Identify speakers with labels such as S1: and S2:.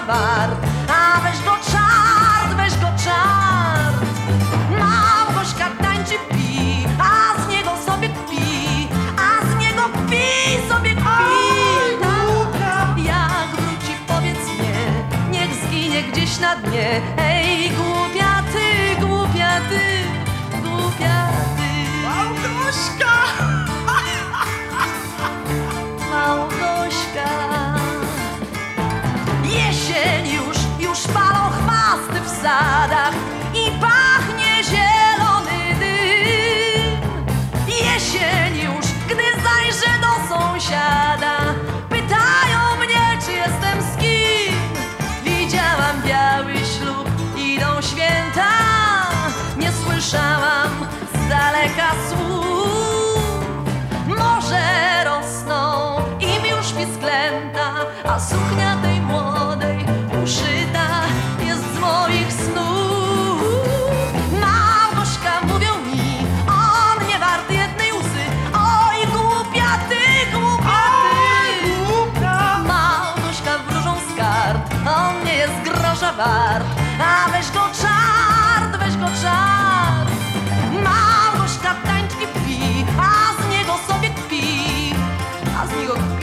S1: wart, a weź go czart, weź go czart. Małgośka tańczy, pi, a z niego sobie kpi, a z niego kpi, sobie kpi. Jak wróci, powiedz mnie, niech zginie gdzieś na dnie. Ej, głupia ty, głupia ty, głupia ty.
S2: Małgośka!
S1: Małgośka. Jesień już palą chwasty w sadach i pachnie zielony dym. Jesień już, gdy zajrzę do sąsiada, pytają mnie, czy jestem z kim. Widziałam biały ślub, idą święta, nie słyszałam z daleka słów. Morze rosną im już pisklęta, a suknia tej młodej uszyta jest z moich snów. Małgośka, mówią mi, on nie wart jednej łzy. Oj, głupia ty, głupia ty. Małgośka wróżą z kart, on nie jest grosza wart, a weź go czart, weź go czart. Małgośka tańczy, pi, a z niego sobie kpi, a z niego